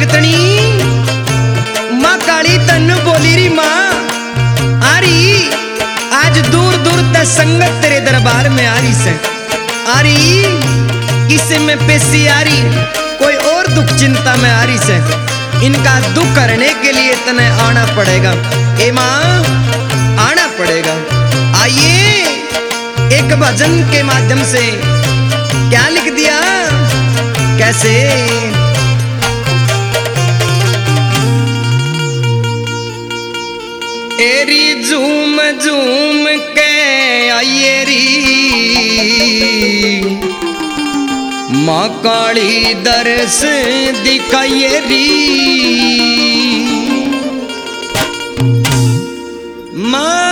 भगतनी माँ काली तन्नु बोली री माँ आ रही आज दूर दूर तक संगत तेरे दरबार में आ रही से आ रही किसी में पेशी आ रही कोई और दुख चिंता में आ रही से इनका दुख करने के लिए तने आना पड़ेगा ए माँ आना पड़ेगा। आइए एक भजन के माध्यम से क्या लिख दिया कैसे एरी झूम झूम के आइए री माँ काली दर्श दिखाइए री माँ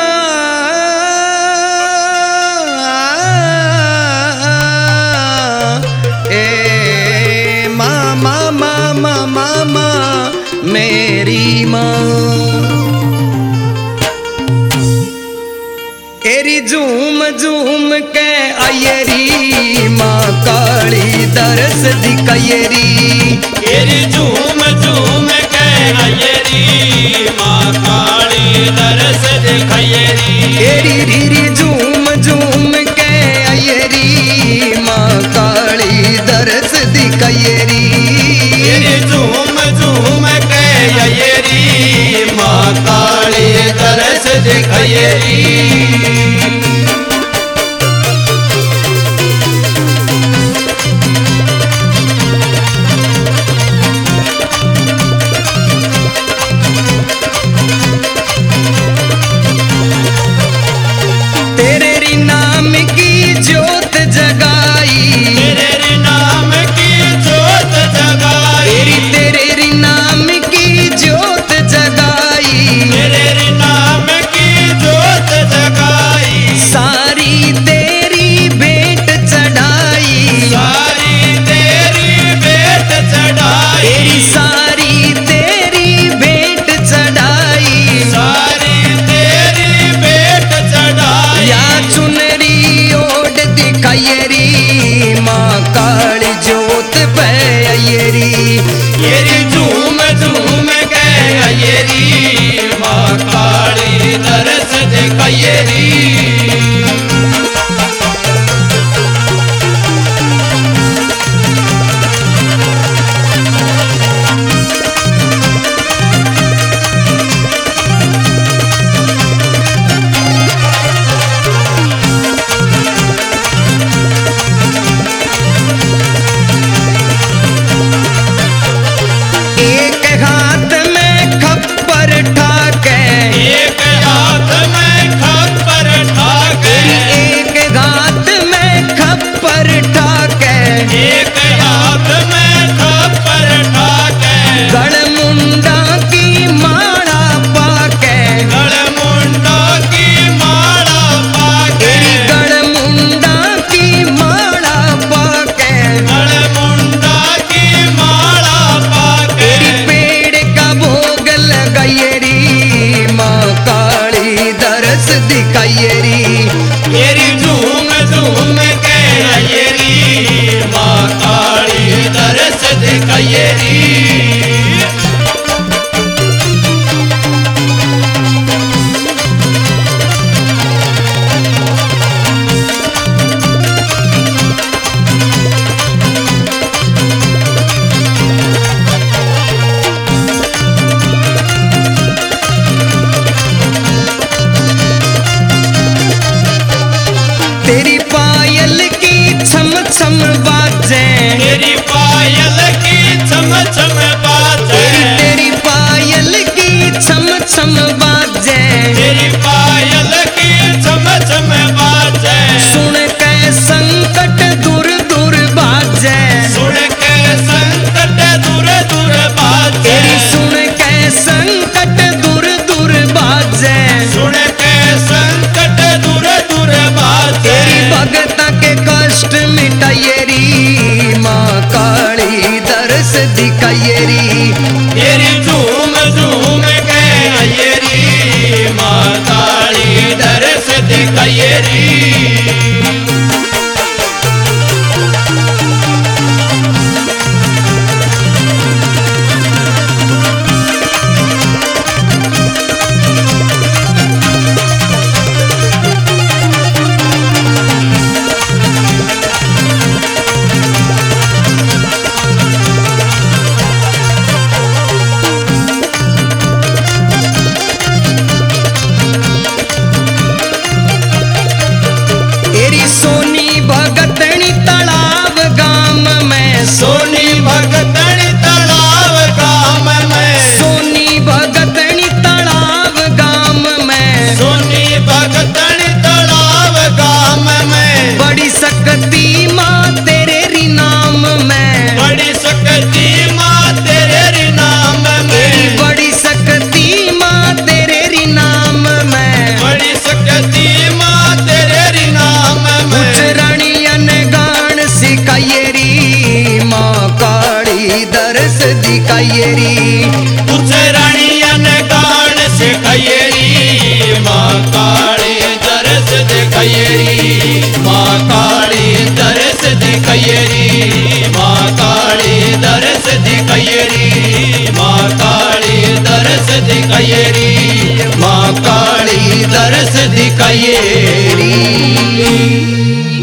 ए माँ माँ माँ माँ माँ माँ मेरी माँ एरी झूम झूम के आयरी माँ काली दर्श दिखाइरी एरी झूम झूम के आयरी माँ काली दर्श दिखाइरी एरी रीरी झूम झूम के आयरी माँ काली दर्श दिखाइरी एरी झूम झूम के आयरी माँ काली दर्श दिखाइरी। जगाई दिखाइए री।